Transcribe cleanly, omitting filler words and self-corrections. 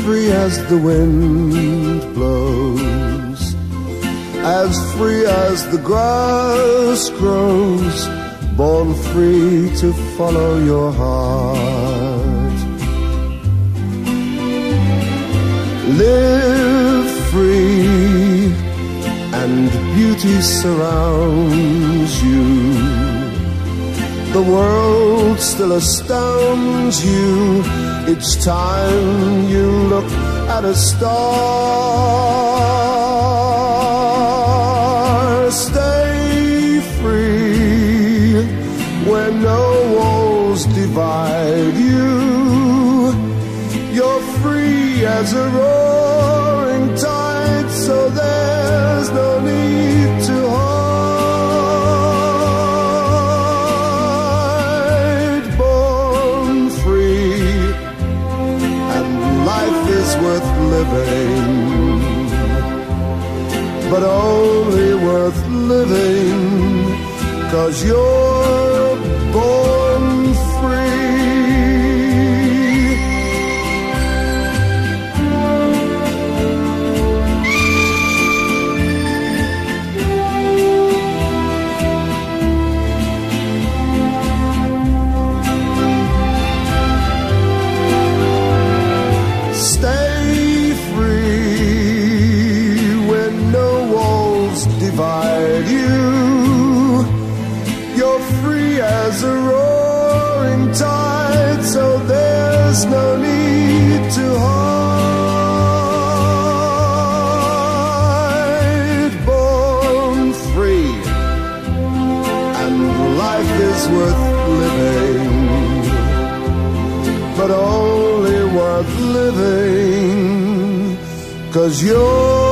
free as the wind blows, as free as the grass grows, born free to follow your heart. Live free and beauty surrounds you. The world still astounds you each time you look at a star. Stay free where no walls divide you. You're free as a roaring tide, so there's no need to hide. Born free, and life is worth living, but only worth living 'cause you're born free. Divide you. You're free as a roaring tide, so there's no need to hide. Born free, and life is worth living, but only worth living 'cause you're